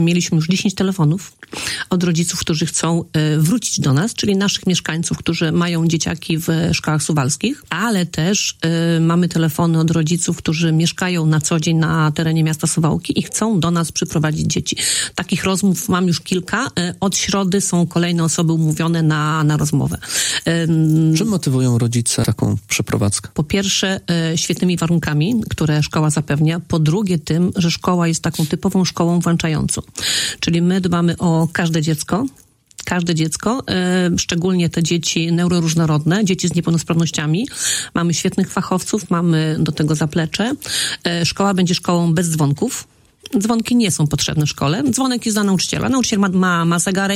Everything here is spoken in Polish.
Mieliśmy już 10 telefonów od rodziców, którzy chcą wrócić do nas, czyli naszych mieszkańców, którzy mają dzieciaki w szkołach suwalskich, ale też mamy telefony od rodziców, którzy mieszkają na co dzień na terenie miasta Suwałki i chcą do nas przyprowadzić dzieci. Takich rozmów mam już kilka. Od środy są kolejne osoby umówione na rozmowę. Czym motywują rodzice taką przeprowadzkę? Po pierwsze, świetnymi warunkami, które szkoła zapewnia. Po drugie tym, że szkoła jest taką typową szkołą włączającą. Czyli my dbamy o każde dziecko, szczególnie te dzieci neuroróżnorodne, dzieci z niepełnosprawnościami. Mamy świetnych fachowców, mamy do tego zaplecze. Szkoła będzie szkołą bez dzwonków. Dzwonki nie są potrzebne w szkole. Dzwonek jest dla nauczyciela. Nauczyciel ma zegarek,